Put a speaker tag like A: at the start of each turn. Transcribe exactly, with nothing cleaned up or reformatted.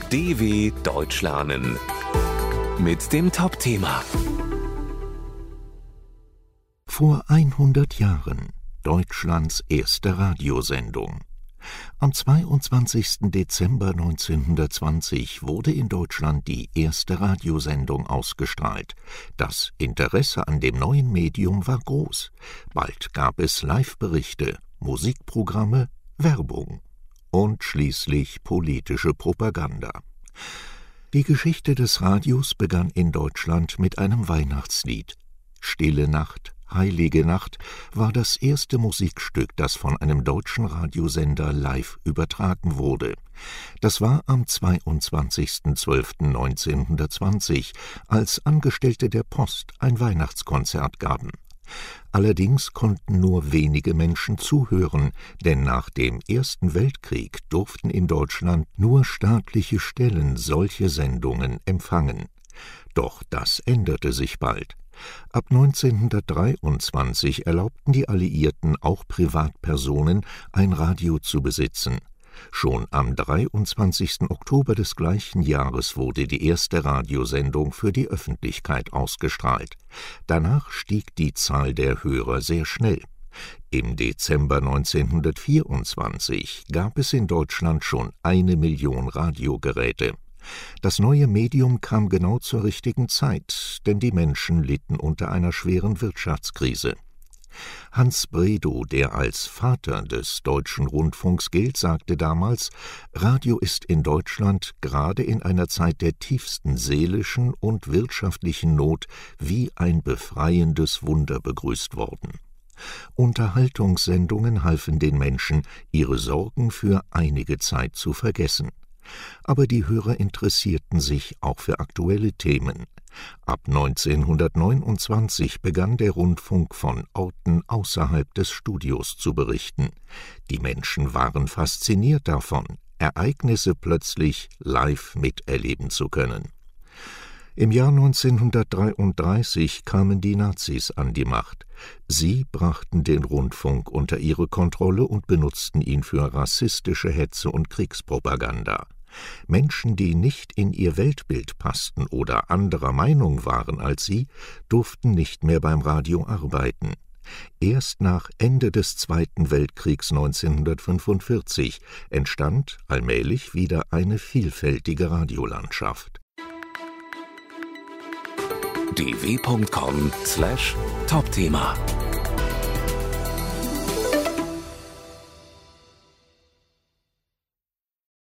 A: D W Deutsch lernen mit dem Top-Thema.
B: Vor hundert Jahren Deutschlands erste Radiosendung. Am zweiundzwanzigsten Dezember neunzehnhundertzwanzig wurde in Deutschland die erste Radiosendung ausgestrahlt. Das Interesse an dem neuen Medium war groß. Bald gab es Live-Berichte, Musikprogramme, Werbung und schließlich politische Propaganda. Die Geschichte des Radios begann in Deutschland mit einem Weihnachtslied. Stille Nacht, Heilige Nacht war das erste Musikstück, das von einem deutschen Radiosender live übertragen wurde. Das war am zweiundzwanzigsten zwölften neunzehnhundertzwanzig, als Angestellte der Post ein Weihnachtskonzert gaben. Allerdings konnten nur wenige Menschen zuhören, denn nach dem Ersten Weltkrieg durften in Deutschland nur staatliche Stellen solche Sendungen empfangen. Doch das änderte sich bald. Ab neunzehnhundertdreiundzwanzig erlaubten die Alliierten auch Privatpersonen, ein Radio zu besitzen. Schon am dreiundzwanzigsten Oktober des gleichen Jahres wurde die erste Radiosendung für die Öffentlichkeit ausgestrahlt. Danach stieg die Zahl der Hörer sehr schnell. Im Dezember neunzehnhundertvierundzwanzig gab es in Deutschland schon eine Million Radiogeräte. Das neue Medium kam genau zur richtigen Zeit, denn die Menschen litten unter einer schweren Wirtschaftskrise. Hans Bredow, der als Vater des deutschen Rundfunks gilt, sagte damals, Radio ist in Deutschland gerade in einer Zeit der tiefsten seelischen und wirtschaftlichen Not wie ein befreiendes Wunder begrüßt worden. Unterhaltungssendungen halfen den Menschen, ihre Sorgen für einige Zeit zu vergessen. Aber die Hörer interessierten sich auch für aktuelle Themen. Ab neunzehnhundertneunundzwanzig begann der Rundfunk von Orten außerhalb des Studios zu berichten. Die Menschen waren fasziniert davon, Ereignisse plötzlich live miterleben zu können. Im Jahr neunzehnhundertdreiunddreißig kamen die Nazis an die Macht. Sie brachten den Rundfunk unter ihre Kontrolle und benutzten ihn für rassistische Hetze und Kriegspropaganda. Menschen, die nicht in ihr Weltbild passten oder anderer Meinung waren als sie, durften nicht mehr beim Radio arbeiten. Erst nach Ende des Zweiten Weltkriegs neunzehnhundertfünfundvierzig entstand allmählich wieder eine vielfältige Radiolandschaft.
A: d w punkt com slash Top-Thema